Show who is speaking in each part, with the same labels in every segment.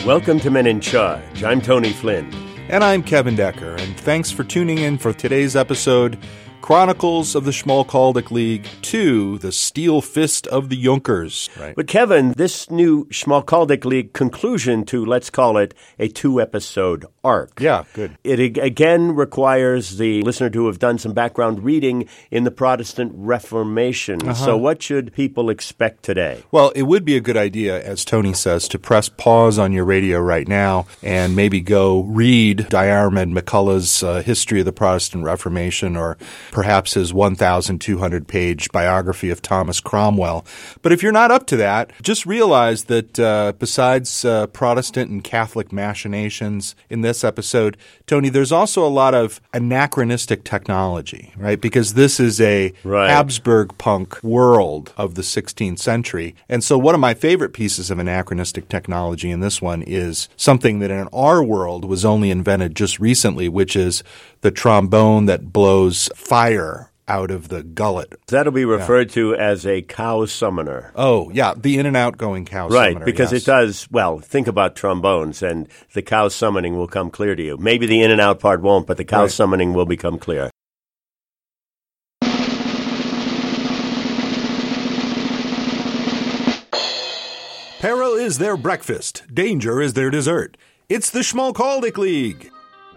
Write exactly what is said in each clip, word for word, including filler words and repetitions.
Speaker 1: Welcome to Men in Charge. I'm Tony Flynn.
Speaker 2: And I'm Kevin Decker, and thanks for tuning in for today's episode, Chronicles of the Schmalkaldic League two, The Steel Fist of the Junkers. Right.
Speaker 1: But Kevin, this new Schmalkaldic League conclusion to, let's call it, a two-episode arc.
Speaker 2: Yeah, good.
Speaker 1: It again requires the listener to have done some background reading in the Protestant Reformation. Uh-huh. So what should people expect today?
Speaker 2: Well, it would be a good idea, as Tony says, to press pause on your radio right now and maybe go read Diarmaid MacCulloch's uh, History of the Protestant Reformation, or perhaps his one thousand two hundred page biography of Thomas Cromwell. But if you're not up to that, just realize that uh, besides uh, Protestant and Catholic machinations in this episode, Tony, there's also a lot of anachronistic technology, right? Because this is a right. Habsburg punk world of the sixteenth century. And so one of my favorite pieces of anachronistic technology in this one is something that in our world was only invented just recently, which is the trombone that blows fire out of the gullet.
Speaker 1: That'll be referred yeah. to as a cow summoner.
Speaker 2: Oh, yeah, the in and outgoing cow
Speaker 1: right,
Speaker 2: summoner.
Speaker 1: Right, because
Speaker 2: yes.
Speaker 1: it does, well, think about trombones, and the cow summoning will come clear to you. Maybe the in and out part won't, but the cow right. summoning will become clear.
Speaker 2: Peril is their breakfast. Danger is their dessert. It's the Schmalkaldic League.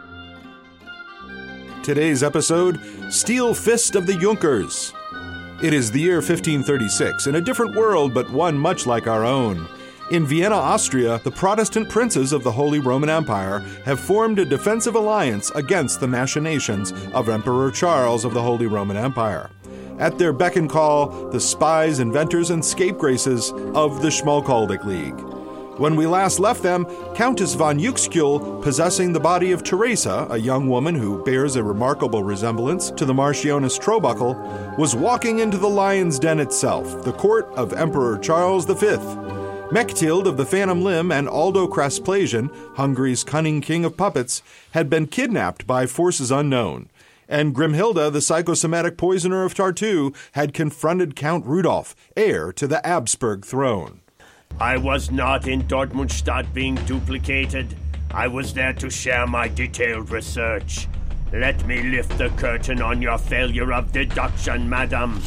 Speaker 2: Today's episode, Steel Fist of the Junkers. It is the year fifteen thirty-six, in a different world, but one much like our own. In Vienna, Austria, the Protestant princes of the Holy Roman Empire have formed a defensive alliance against the machinations of Emperor Charles of the Holy Roman Empire. At their beck and call, the spies, inventors, and scapegraces of the Schmalkaldic League. When we last left them, Countess von Uexküll, possessing the body of Teresa, a young woman who bears a remarkable resemblance to the Marchioness Trobuckle, was walking into the lion's den itself, the court of Emperor Charles the Fifth. Mechthild of the Phantom Limb and Aldo Krasplasian, Hungary's cunning king of puppets, had been kidnapped by forces unknown. And Grimhilda, the psychosomatic poisoner of Tartu, had confronted Count Rudolf, heir to the Habsburg throne.
Speaker 3: I was not in Dortmundstadt being duplicated. I was there to share my detailed research. Let me lift the curtain on your failure of deduction, madam.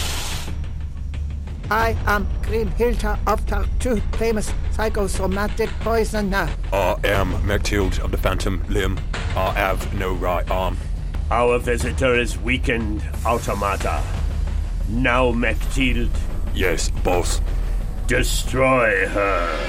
Speaker 4: I am Grimhilda of Tartu, famous psychosomatic poisoner.
Speaker 5: I am Mechthild of the Phantom Limb. I have no right arm.
Speaker 3: Our visitor is weakened, Automata. Now, Mechthild.
Speaker 5: Yes, boss.
Speaker 3: Destroy her.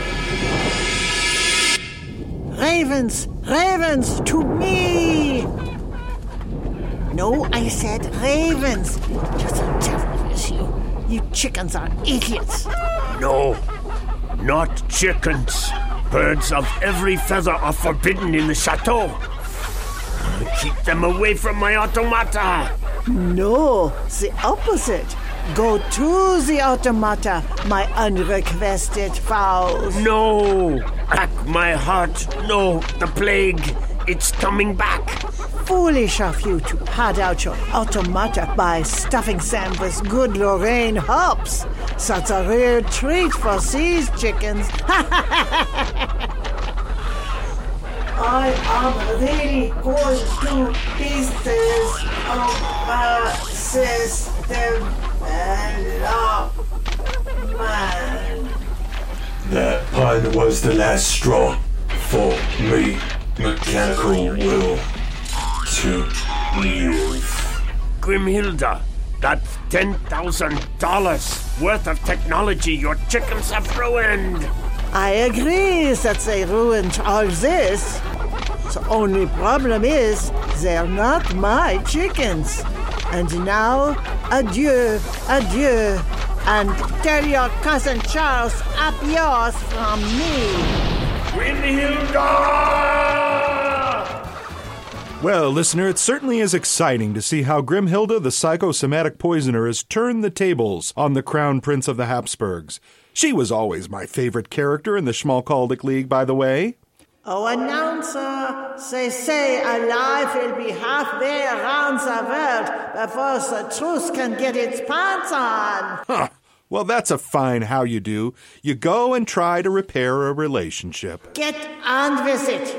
Speaker 4: Ravens! Ravens! To me! No, I said ravens. You're so devilish, you. You chickens are idiots.
Speaker 3: No, not chickens. Birds of every feather are forbidden in the chateau. Keep them away from my automata.
Speaker 4: No, the opposite. Go to the automata, my unrequested fowls.
Speaker 3: No! Back my heart. No, the plague. It's coming back.
Speaker 4: Foolish of you to pad out your automata by stuffing them with good Lorraine hops. Such a rare treat for these chickens. I am really going to pieces of my system. Man.
Speaker 6: That pun was the last straw for me. Mechanical will to live.
Speaker 3: Grimhilda, that's ten thousand dollars worth of technology your chickens have ruined.
Speaker 4: I agree that they ruined all this. The only problem is they're not my chickens. And now, adieu, adieu, and tell your cousin Charles up yours from me.
Speaker 3: Grimhilda!
Speaker 2: Well, listener, it certainly is exciting to see how Grimhilda, the psychosomatic poisoner, has turned the tables on the Crown Prince of the Habsburgs. She was always my favorite character in the Schmalkaldic League, by the way.
Speaker 4: Oh, announcer, they say a life will be halfway around the world before the truth can get its pants on.
Speaker 2: Huh. Well, that's a fine how you do. You go and try to repair a relationship.
Speaker 4: Get on with it.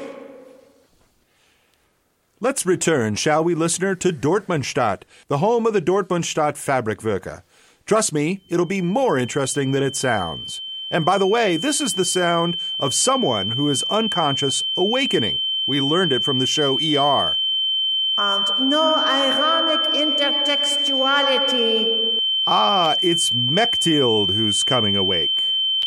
Speaker 2: Let's return, shall we, listener, to Dortmundstadt, the home of the Dortmundstadt Fabrikwerke. Trust me, it'll be more interesting than it sounds. And by the way, this is the sound of someone who is unconscious awakening. We learned it from the show E R.
Speaker 4: And no ironic intertextuality.
Speaker 2: Ah, it's Mechtild who's coming awake.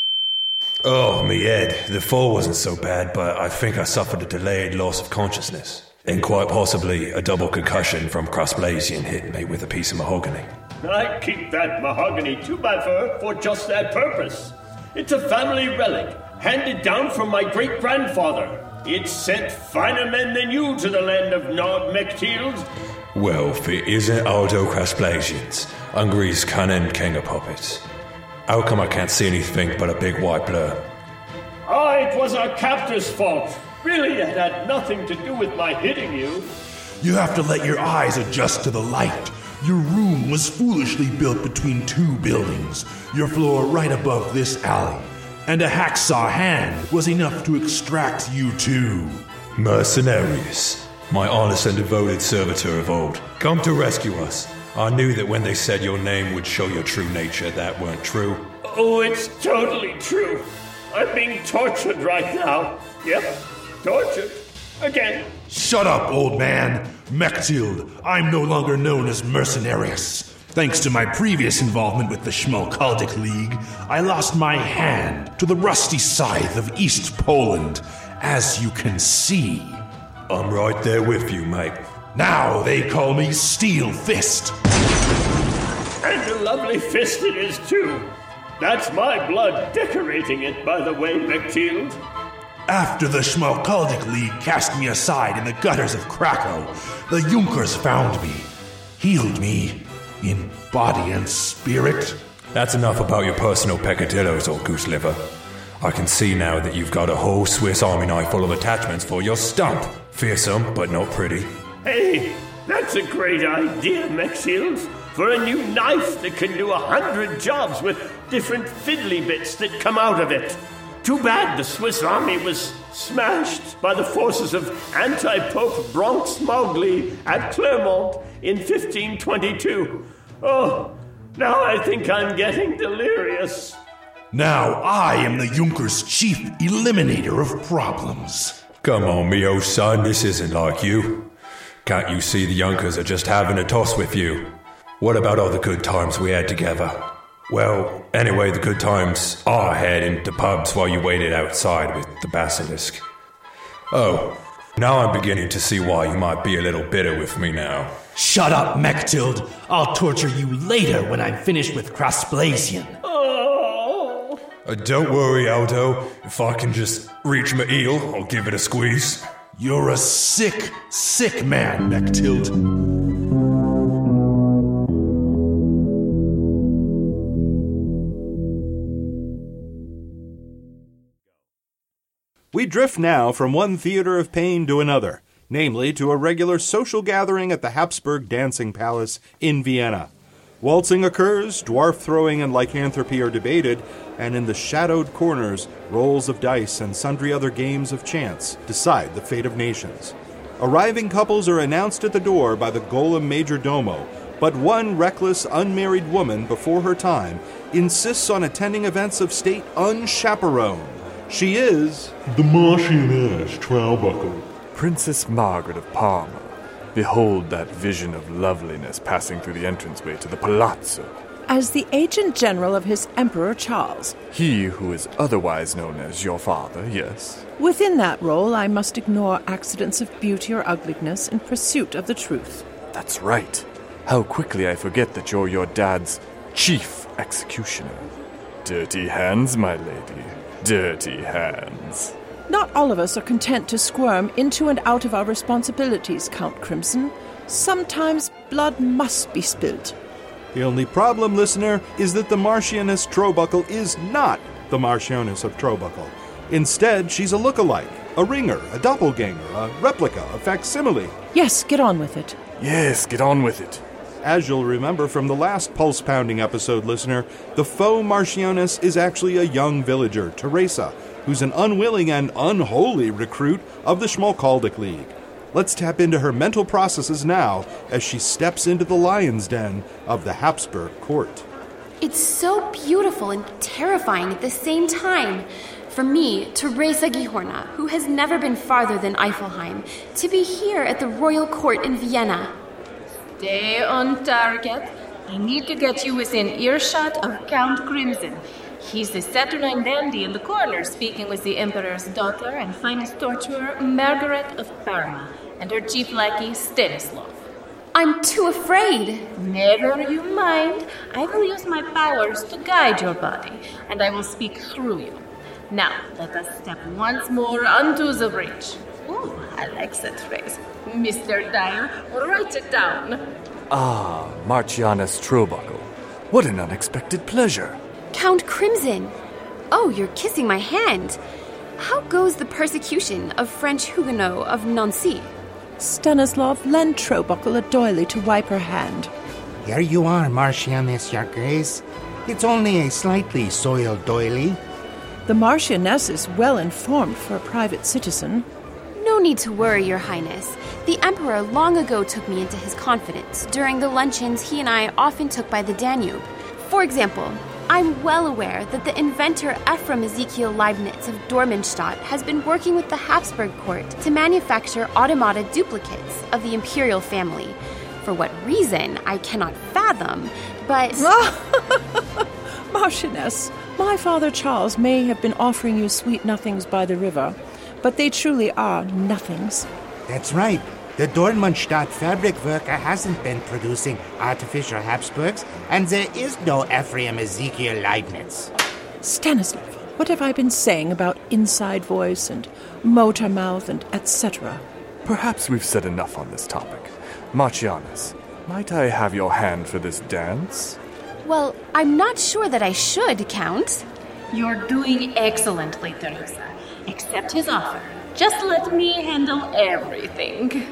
Speaker 5: Oh, me head. The fall wasn't so bad, but I think I suffered a delayed loss of consciousness. And quite possibly a double concussion from Crossblasian hitting me with a piece of mahogany.
Speaker 3: I keep that mahogany to my fur for just that purpose. It's a family relic, handed down from my great-grandfather. It sent finer men than you to the land of Nord Mechtild.
Speaker 5: Well, if it isn't Aldo Crossblasians, Hungary's cunning king of puppets. How come I can't see anything but a big white blur?
Speaker 3: Ah, it was our captor's fault. Really, it had nothing to do with my hitting you.
Speaker 6: You have to let your eyes adjust to the light. Your room was foolishly built between two buildings, your floor right above this alley. And a hacksaw hand was enough to extract you too.
Speaker 5: Mercenarius, my honest and devoted servitor of old, come to rescue us. I knew that when they said your name would show your true nature, that weren't true.
Speaker 3: Oh, it's totally true. I'm being tortured right now. Yep, tortured. Again.
Speaker 6: Shut up, old man. Mechtild, I'm no longer known as Mercenarius. Thanks to my previous involvement with the Schmalkaldic League, I lost my hand to the rusty scythe of East Poland, as you can see.
Speaker 5: I'm right there with you, mate.
Speaker 6: Now they call me Steel Fist.
Speaker 3: And a lovely fist it is, too. That's my blood decorating it, by the way, Mechtild.
Speaker 6: After the Schmalkaldic League cast me aside in the gutters of Krakow, the Junkers found me, healed me in body and spirit.
Speaker 5: That's enough about your personal peccadillos, old goose liver. I can see now that you've got a whole Swiss Army knife full of attachments for your stump. Fearsome, but not pretty.
Speaker 3: Hey, that's a great idea, Mechtild. For a new knife that can do a hundred jobs with different fiddly bits that come out of it. Too bad the Swiss army was smashed by the forces of anti-Pope Bronx Mowgli at Clermont in fifteen twenty-two. Oh, now I think I'm getting delirious.
Speaker 6: Now I am the Junkers' chief eliminator of problems.
Speaker 5: Come on, me old son, this isn't like you. Can't you see the Junkers are just having a toss with you? What about all the good times we had together? Well, anyway, the good times I had into pubs while you waited outside with the basilisk. Oh, now I'm beginning to see why you might be a little bitter with me now.
Speaker 7: Shut up, Mechtild. I'll torture you later when I'm finished with Crossblasian.
Speaker 3: Oh.
Speaker 5: Uh, don't worry, Aldo. If I can just reach my eel, I'll give it a squeeze.
Speaker 6: You're a sick, sick man, Mechtild.
Speaker 2: We drift now from one theater of pain to another, namely to a regular social gathering at the Habsburg Dancing Palace in Vienna. Waltzing occurs, dwarf throwing and lycanthropy are debated, and in the shadowed corners, rolls of dice and sundry other games of chance decide the fate of nations. Arriving couples are announced at the door by the golem major domo, but one reckless, unmarried woman before her time insists on attending events of state unchaperoned. She is
Speaker 8: the Marchioness Trowbuckle.
Speaker 9: Princess Margaret of Parma. Behold that vision of loveliness passing through the entranceway to the palazzo.
Speaker 10: As the agent general of his Emperor Charles.
Speaker 9: He who is otherwise known as your father, yes.
Speaker 10: Within that role, I must ignore accidents of beauty or ugliness in pursuit of the truth.
Speaker 9: That's right. How quickly I forget that you're your dad's chief executioner. Dirty hands, my lady. Dirty hands.
Speaker 10: Not all of us are content to squirm into and out of our responsibilities, Count Crimson. Sometimes blood must be spilled.
Speaker 2: The only problem, listener, is that the Marchioness Trowbuckle is not the Marchioness of Trowbuckle. Instead, she's a look-alike, a ringer, a doppelganger, a replica, a facsimile.
Speaker 10: Yes, get on with it.
Speaker 9: Yes, get on with it.
Speaker 2: As you'll remember from the last pulse-pounding episode, listener, the faux Marcianus is actually a young villager, Teresa, who's an unwilling and unholy recruit of the Schmalkaldic League. Let's tap into her mental processes now as she steps into the lion's den of the Habsburg court.
Speaker 11: It's so beautiful and terrifying at the same time. For me, Teresa Gihorna, who has never been farther than Eifelheim, to be here at the royal court in Vienna.
Speaker 12: Stay on target. I need to get you within earshot of Count Crimson. He's the Saturnine dandy in the corner, speaking with the Emperor's daughter and finest torturer, Margaret of Parma, and her chief lackey, Stanislav.
Speaker 11: I'm too afraid.
Speaker 12: Never you mind. I will use my powers to guide your body, and I will speak through you. Now, let us step once more onto the bridge. Ooh, I like that phrase. Mister Dyer, write it down.
Speaker 9: Ah, Marcianus Trollbuckle. What an unexpected pleasure.
Speaker 11: Count Crimson. Oh, you're kissing my hand. How goes the persecution of French Huguenots of Nancy?
Speaker 10: Stanislav, lend Trollbuckle a doily to wipe her hand.
Speaker 13: Here you are, Marcianess, your grace. It's only a slightly soiled doily.
Speaker 10: The Marchioness is well informed for a private citizen.
Speaker 11: No need to worry, Your Highness. The Emperor long ago took me into his confidence during the luncheons he and I often took by the Danube. For example, I'm well aware that the inventor Ephraim Ezekiel Leibniz of Dormenstadt has been working with the Habsburg court to manufacture automata duplicates of the imperial family. For what reason, I cannot fathom, but...
Speaker 10: Marchioness, my father Charles may have been offering you sweet nothings by the river, but they truly are nothings.
Speaker 13: That's right. The Dornmundstadt Fabrikwerke hasn't been producing artificial Habsburgs, and there is no Ephraim Ezekiel Leibniz.
Speaker 10: Stanislav, what have I been saying about inside voice and motor mouth and et cetera?
Speaker 9: Perhaps we've said enough on this topic. Marcianus, might I have your hand for this dance?
Speaker 11: Well, I'm not sure that I should, Count.
Speaker 12: You're doing excellently, Teresa. Accept his offer. Just let me handle everything.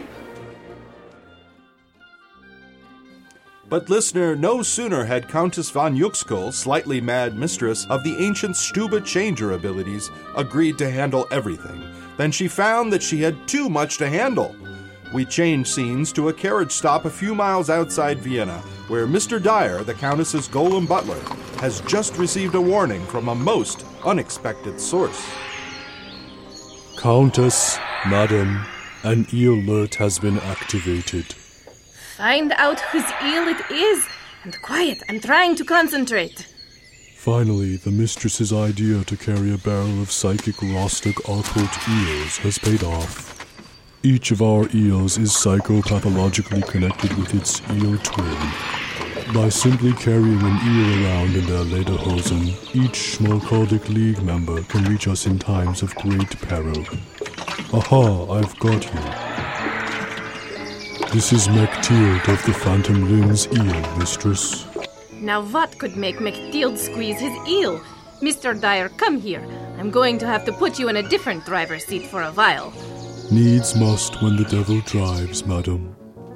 Speaker 2: But listener, no sooner had Countess von Yuxkull, slightly mad mistress of the ancient Stube changer abilities, agreed to handle everything, than she found that she had too much to handle. We change scenes to a carriage stop a few miles outside Vienna, where Mister Dyer, the Countess's golem butler, has just received a warning from a most unexpected source.
Speaker 8: Countess, Madam, an eel alert has been activated.
Speaker 12: Find out whose eel it is. And quiet, I'm trying to concentrate.
Speaker 8: Finally, the mistress's idea to carry a barrel of psychic Rostok occult eels has paid off. Each of our eels is psychopathologically connected with its eel twin. By simply carrying an eel around in their lederhosen, each Schmalkaldic League member can reach us in times of great peril. Aha, I've got you. This is McTeald of the Phantom Limbs eel, mistress.
Speaker 12: Now what could make McTeald squeeze his eel? Mister Dyer, come here. I'm going to have to put you in a different driver's seat for a while.
Speaker 8: Needs must when the devil drives, madam.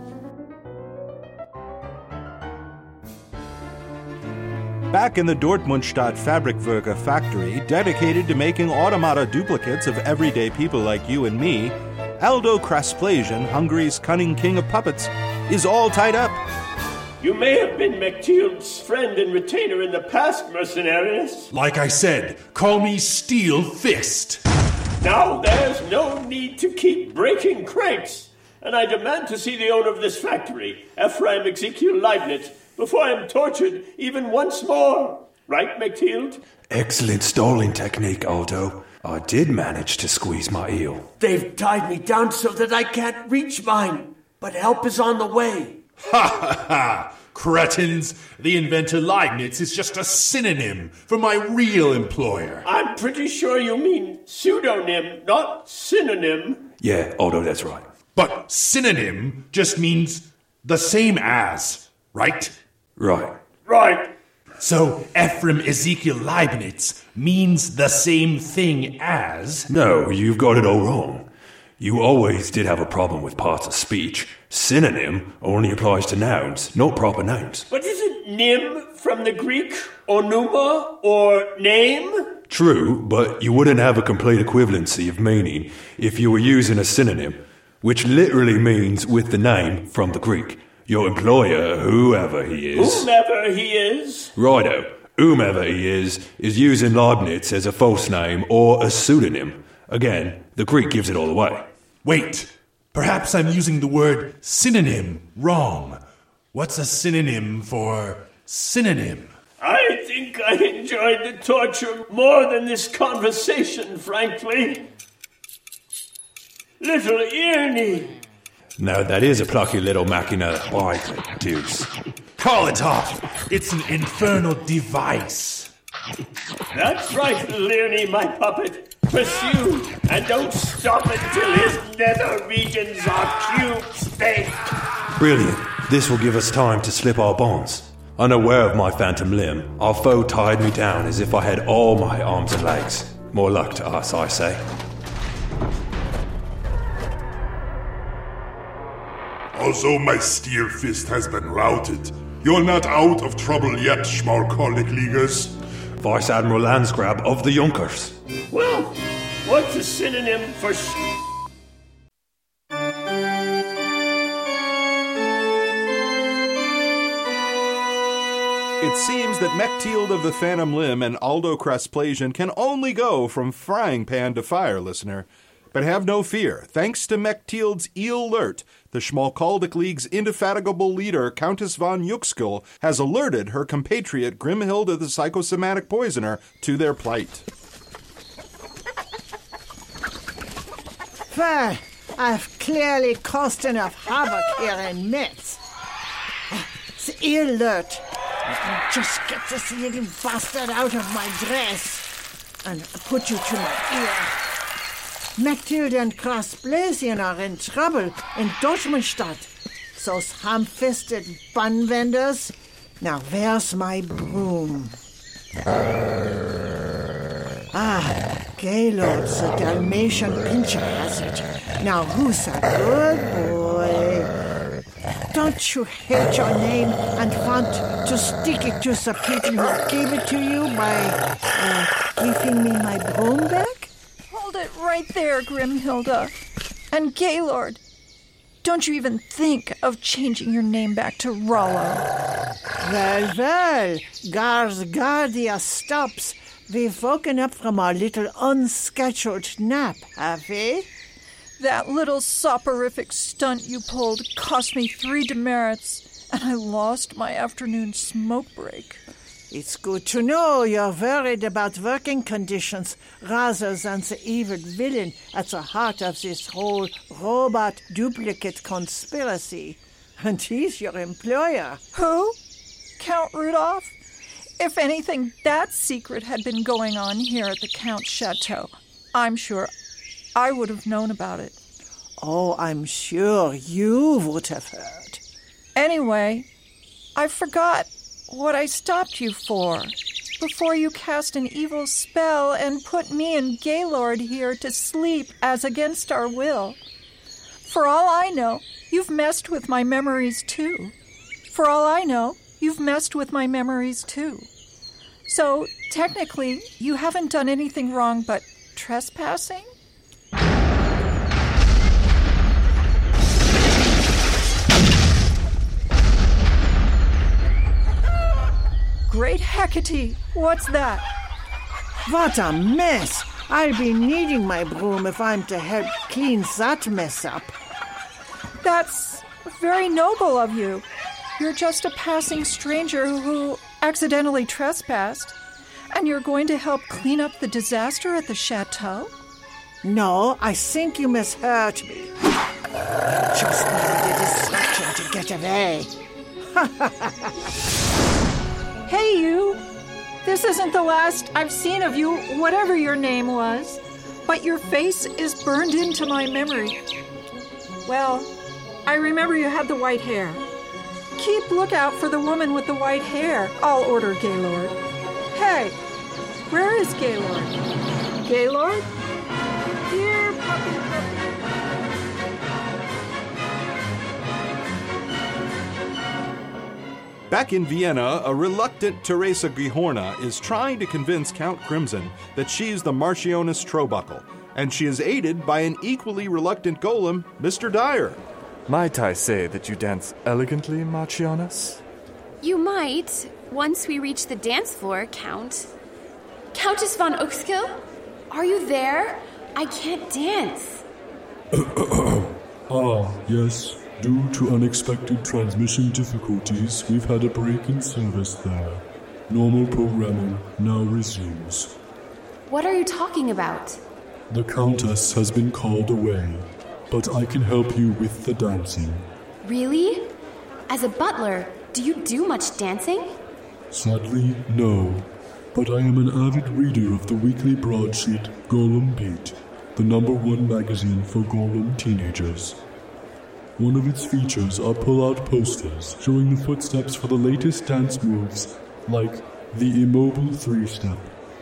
Speaker 2: Back in the Dortmundstadt Fabrikwerke factory, dedicated to making automata duplicates of everyday people like you and me, Aldo Krasplasian, Hungary's cunning king of puppets, is all tied up.
Speaker 3: You may have been McTeald's friend and retainer in the past, Mercenarius.
Speaker 6: Like I said, call me Steel Fist.
Speaker 3: Now there's no need to keep breaking crates, and I demand to see the owner of this factory, Ephraim Ezekiel Leibniz, before I'm tortured even once more. Right, McTeald?
Speaker 5: Excellent stalling technique, Aldo. I did manage to squeeze my eel.
Speaker 3: They've tied me down so that I can't reach mine, but help is on the way.
Speaker 6: Ha ha ha! Cretins! The inventor Leibniz is just a synonym for my real employer.
Speaker 3: I'm pretty sure you mean pseudonym, not synonym.
Speaker 5: Yeah, Aldo, that's right.
Speaker 6: But synonym just means the same as, right?
Speaker 5: Right.
Speaker 3: Right.
Speaker 6: So Ephraim Ezekiel Leibniz means the same thing as...
Speaker 5: No, you've got it all wrong. You always did have a problem with parts of speech. Synonym only applies to nouns, not proper nouns.
Speaker 3: But isn't nim from the Greek onuma, or name?
Speaker 5: True, but you wouldn't have a complete equivalency of meaning if you were using a synonym, which literally means with the name from the Greek. Your employer, whoever he is...
Speaker 3: Whomever he is?
Speaker 5: Righto. Whomever he is, is using Leibniz as a false name or a pseudonym. Again, the Greek gives it all away.
Speaker 6: Wait, perhaps I'm using the word synonym wrong. What's a synonym for synonym?
Speaker 3: I think I enjoyed the torture more than this conversation, frankly. Little Ernie.
Speaker 5: Now that is a plucky little machina by Deuce.
Speaker 6: Call it off. It's an infernal device.
Speaker 3: That's right, little Ernie, my puppet. Pursue, and don't stop until his nether regions are cube-baked.
Speaker 5: Brilliant. This will give us time to slip our bonds. Unaware of my phantom limb, our foe tied me down as if I had all my arms and legs. More luck to us, I say.
Speaker 6: Although my steel fist has been routed, you're not out of trouble yet, Schmalkaldic-Leaguers.
Speaker 5: Vice Admiral Landsgrab of the Junkers.
Speaker 3: Well, what's a synonym for sh...
Speaker 2: It seems that Mechtild of the Phantom Limb and Aldo Crasplasian can only go from frying pan to fire, listener. But have no fear. Thanks to Mechtild's eel alert, the Schmalkaldic League's indefatigable leader, Countess von Yuxkel, has alerted her compatriot Grimhilda the Psychosomatic Poisoner to their plight.
Speaker 4: Well, I've clearly caused enough havoc here in Metz. The eel alert. Let me just get this little bastard out of my dress and put you to my ear. Mechtild and Crasplasian are in trouble in Dortmundstadt. Those ham-fisted bun-vendors. Now, where's my broom? Ah, Gaylord, the Dalmatian pincher has it. Now, who's a good boy? Don't you hate your name and want to stick it to the people who gave it to you by uh, giving me my broom back?
Speaker 10: Hold it right there, Grimhilda. And Gaylord, don't you even think of changing your name back to Rollo.
Speaker 4: Well, well, Garsgardia stops. We've woken up from our little unscheduled nap, have we?
Speaker 10: That little soporific stunt you pulled cost me three demerits, and I lost my afternoon smoke break.
Speaker 4: It's good to know you're worried about working conditions rather than the evil villain at the heart of this whole robot duplicate conspiracy. And he's your employer.
Speaker 10: Who? Count Rudolph? If anything that secret had been going on here at the Count's chateau, I'm sure I would have known about it.
Speaker 4: Oh, I'm sure you would have heard.
Speaker 10: Anyway, I forgot what I stopped you for before you cast an evil spell and put me and Gaylord here to sleep as against our will. For all I know, you've messed with my memories too. For all I know, you've messed with my memories too. So, technically, you haven't done anything wrong but trespassing? Great Hecate! What's that?
Speaker 4: What a mess! I'll be needing my broom if I'm to help clean that mess up.
Speaker 10: That's very noble of you. You're just a passing stranger who accidentally trespassed, and you're going to help clean up the disaster at the chateau?
Speaker 4: No, I think you misheard me. I just needed a distraction to get away.
Speaker 10: Hey, you! This isn't the last I've seen of you, whatever your name was, but your face is burned into my memory. Well, I remember you had the white hair. Keep lookout for the woman with the white hair, I'll order Gaylord. Hey, where is Gaylord? Gaylord? Here, puppy, puppy.
Speaker 2: Back in Vienna, a reluctant Teresa Gihorna is trying to convince Count Crimson that she's the Marchioness Trobuckle, and she is aided by an equally reluctant golem, Mister Dyer.
Speaker 9: Might I say that you dance elegantly, Marchioness?
Speaker 11: You might, once we reach the dance floor, Count. Countess von Uxkill? Are you there? I can't dance.
Speaker 8: Ah, yes. Due to unexpected transmission difficulties, we've had a break in service there. Normal programming now resumes.
Speaker 11: What are you talking about?
Speaker 8: The Countess has been called away, but I can help you with the dancing.
Speaker 11: Really? As a butler, do you do much dancing?
Speaker 8: Sadly, no. But I am an avid reader of the weekly broadsheet Golem Beat, the number one magazine for Golem teenagers. One of its features are pull-out posters showing the footsteps for the latest dance moves, like the immobile three-step.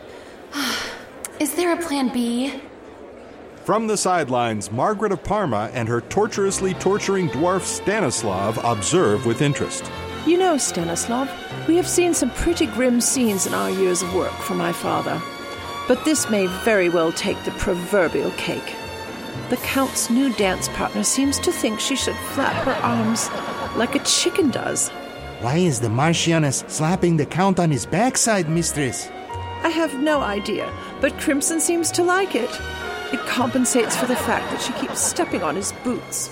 Speaker 11: Is there a plan B?
Speaker 2: From the sidelines, Margaret of Parma and her torturously torturing dwarf Stanislav observe with interest.
Speaker 14: You know, Stanislav, we have seen some pretty grim scenes in our years of work for my father. But this may very well take the proverbial cake. The Count's new dance partner seems to think she should flap her arms like a chicken does.
Speaker 13: Why is the Marchioness slapping the Count on his backside, mistress?
Speaker 14: I have no idea, but Crimson seems to like it. It compensates for the fact that she keeps stepping on his boots.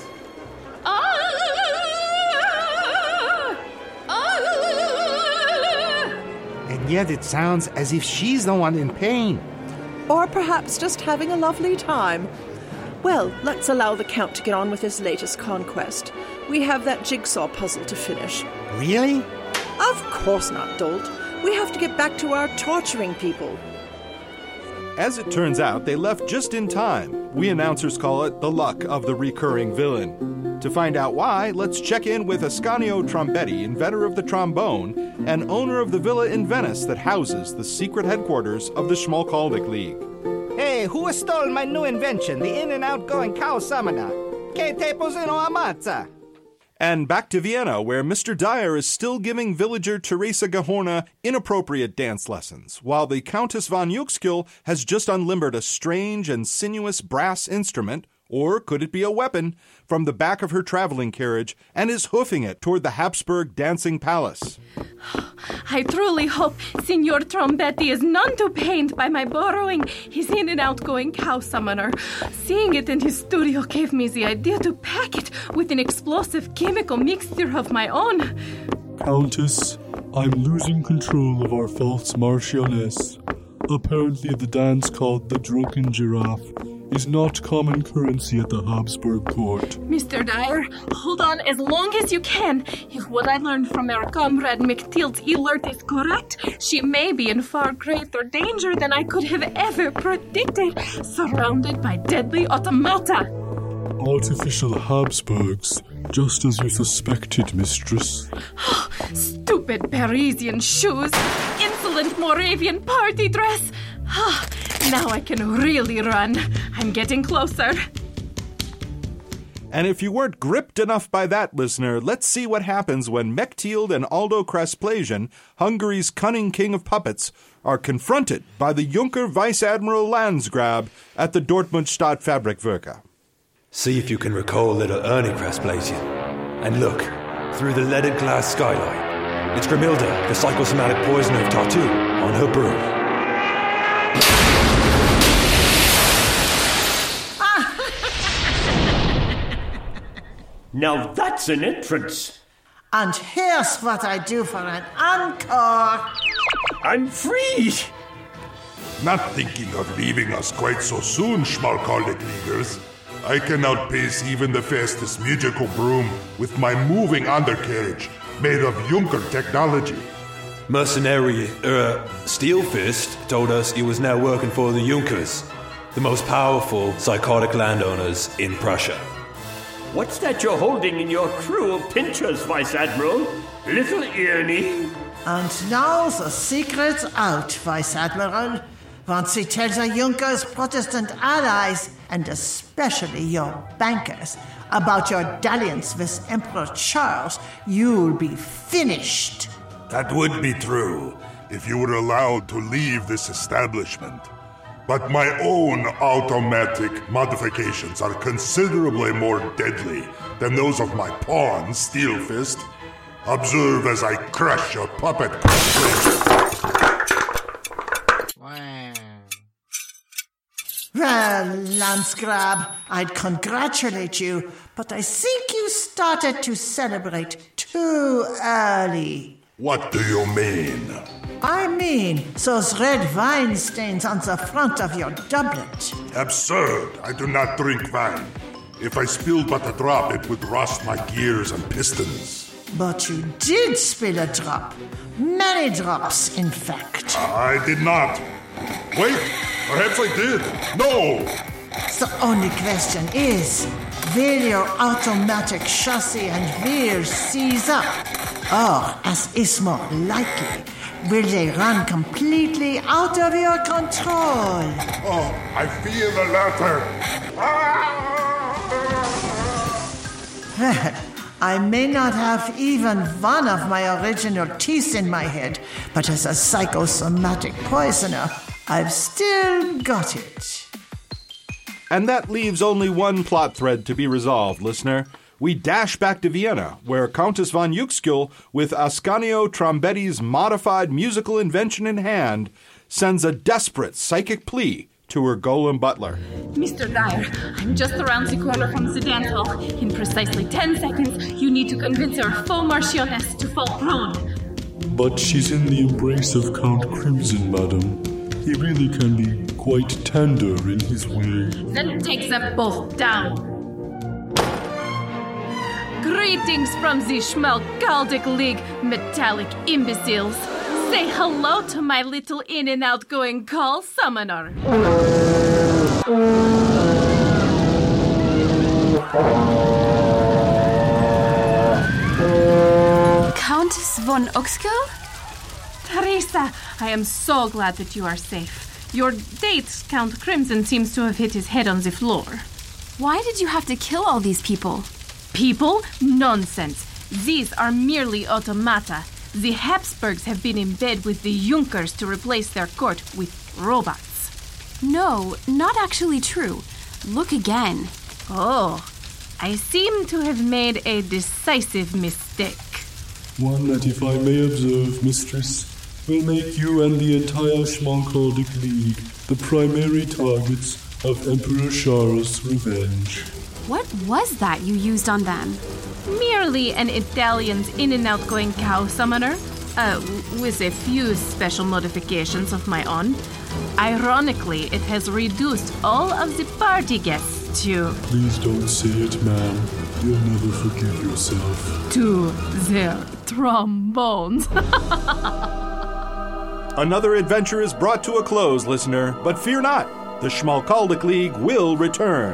Speaker 13: And yet it sounds as if she's the one in pain.
Speaker 14: Or perhaps just having a lovely time. Well, let's allow the Count to get on with his latest conquest. We have that jigsaw puzzle to finish.
Speaker 13: Really?
Speaker 14: Of course not, Dolt. We have to get back to our torturing people.
Speaker 2: As it turns out, they left just in time. We announcers call it the luck of the recurring villain. To find out why, let's check in with Ascanio Trombetti, inventor of the trombone, and owner of the villa in Venice that houses the secret headquarters of the Schmalkaldic League.
Speaker 15: Hey, who stole my new invention, the in- and outgoing cow summoner? Che te posino ammazza?
Speaker 2: And back to Vienna, where Mister Dyer is still giving villager Teresa Gihorna inappropriate dance lessons, while the Countess von Uxkill has just unlimbered a strange and sinuous brass instrument, or could it be a weapon, from the back of her traveling carriage and is hoofing it toward the Habsburg dancing palace.
Speaker 12: I truly hope Signor Trombetti is none too pained by my borrowing his in- and outgoing cow summoner. Seeing it in his studio gave me the idea to pack it with an explosive chemical mixture of my own.
Speaker 8: Countess, I'm losing control of our false Marchioness. Apparently the dance called the Drunken Giraffe is not common currency at the Habsburg court.
Speaker 12: Mister Dyer, hold on as long as you can. If what I learned from our comrade Mechtilde's alert is correct, she may be in far greater danger than I could have ever predicted, surrounded by deadly automata.
Speaker 8: Artificial Habsburgs, just as you suspected, mistress.
Speaker 12: Stupid Parisian shoes, insolent Moravian party dress. Now I can really run. I'm getting closer.
Speaker 2: And if you weren't gripped enough by that, listener, let's see what happens when Mechtild and Aldo Krasplasian, Hungary's cunning king of puppets, are confronted by the Junker Vice Admiral Landsgrab at the Dortmund Stadtfabrikwerke.
Speaker 5: See if you can recall little Ernie Krasplasian. And look, through the leaded glass skylight, it's Grimilda, the psychosomatic poisoner of Tartu, on her broom.
Speaker 3: Now that's an entrance.
Speaker 4: And here's what I do for an encore.
Speaker 3: I'm free.
Speaker 6: Not thinking of leaving us quite so soon, Schmalkaldic Leaguers. I can outpace even the fastest musical broom with my moving undercarriage made of Junker technology.
Speaker 5: Mercenary, er, Steelfist told us he was now working for the Junkers, the most powerful psychotic landowners in Prussia.
Speaker 3: What's that you're holding in your cruel pinchers, Vice Admiral? Little Ernie?
Speaker 4: And now the secret's out, Vice Admiral. Once he tells the Junkers, Protestant allies, and especially your bankers, about your dalliance with Emperor Charles, you'll be finished.
Speaker 6: That would be true if you were allowed to leave this establishment. But my own automatic modifications are considerably more deadly than those of my pawn, Steel Fist. Observe as I crush your puppet.
Speaker 4: Well, Landsgrab, I'd congratulate you, but I think you started to celebrate too early.
Speaker 6: What do you mean?
Speaker 4: I mean, those red wine stains on the front of your doublet.
Speaker 6: Absurd. I do not drink wine. If I spilled but a drop, it would rust my gears and pistons.
Speaker 4: But you did spill a drop. Many drops, in fact.
Speaker 6: I did not. Wait, perhaps I did. No!
Speaker 4: The only question is, will your automatic chassis and wheels seize up? Or, as is more likely, will they run completely out of your control?
Speaker 6: Oh, I fear the latter.
Speaker 4: Well, I may not have even one of my original teeth in my head, but as a psychosomatic poisoner, I've still got it.
Speaker 2: And that leaves only one plot thread to be resolved, listener. We dash back to Vienna, where Countess von Uexküll, with Ascanio Trombetti's modified musical invention in hand, sends a desperate psychic plea to her golem butler.
Speaker 12: Mister Dyer, I'm just around the corner from the dance hall. In precisely ten seconds, you need to convince our faux Marchioness to fall prone.
Speaker 8: But she's in the embrace of Count Crimson, madam. He really can be quite tender in his way.
Speaker 12: Then take them both down. Greetings from the Schmalkaldic League, metallic imbeciles. Say hello to my little in and outgoing call summoner.
Speaker 11: Countess von Uexküll?
Speaker 12: Teresa, I am so glad that you are safe. Your date, Count Crimson, seems to have hit his head on the floor.
Speaker 11: Why did you have to kill all these people?
Speaker 12: People? Nonsense. These are merely automata. The Habsburgs have been in bed with the Junkers to replace their court with robots.
Speaker 11: No, not actually true. Look again.
Speaker 12: Oh, I seem to have made a decisive mistake.
Speaker 8: One that, if I may observe, mistress, will make you and the entire Schmalkaldic League the primary targets of Emperor Charles' revenge.
Speaker 11: What was that you used on them?
Speaker 12: Merely an Italian's in and outgoing cow summoner, uh, with a few special modifications of my own. Ironically, it has reduced all of the party guests to...
Speaker 8: Please don't say it, ma'am. You'll never forgive yourself.
Speaker 12: To their trombones.
Speaker 2: Another adventure is brought to a close, listener, but fear not. The Schmalkaldic League will return.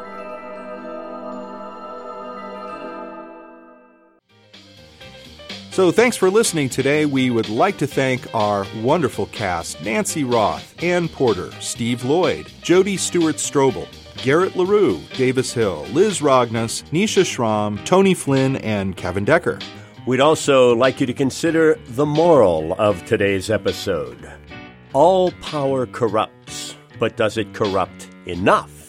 Speaker 2: So thanks for listening today. We would like to thank our wonderful cast, Nancy Roth, Ann Porter, Steve Lloyd, Jody Stewart-Strobel, Garrett LaRue, Davis Hill, Liz Rognas, Nisha Schramm, Tony Flynn, and Kevin Decker.
Speaker 1: We'd also like you to consider the moral of today's episode. All power corrupts, but does it corrupt enough?